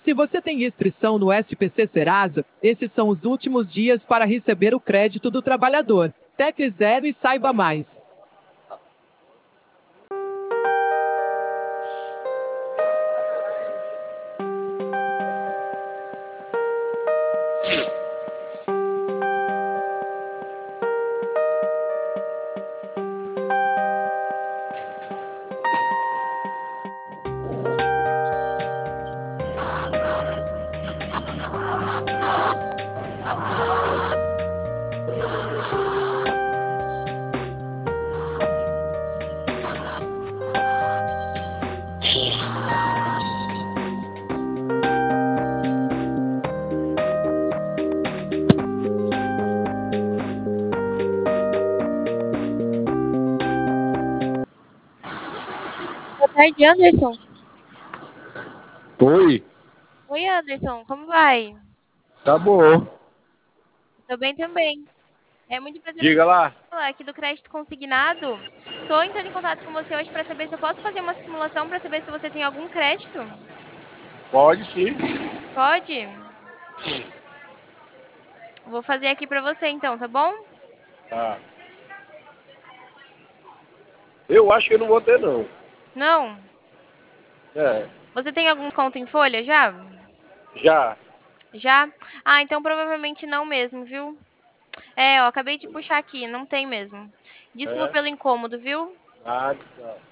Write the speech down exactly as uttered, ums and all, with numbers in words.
Se você tem inscrição no S P C Serasa, esses são os últimos dias para receber o crédito do trabalhador. Tecle Zero e saiba mais. Boa tarde, Anderson. Oi, Oi, Anderson, como vai? tá bom. Tô bem também. É muito prazer em Diga lá. falar aqui do crédito consignado. Tô entrando em contato com você hoje para saber se eu posso fazer uma simulação para saber se você tem algum crédito. Pode sim. Pode? Vou fazer aqui para você então, tá bom? Tá. Eu acho que eu não vou ter, não. Não? É, Você tem algum desconto em folha já? já. Já? Ah, então provavelmente não mesmo, viu? É, ó, acabei de puxar aqui, não tem mesmo. Desculpa É. pelo incômodo, viu? Ah, tá.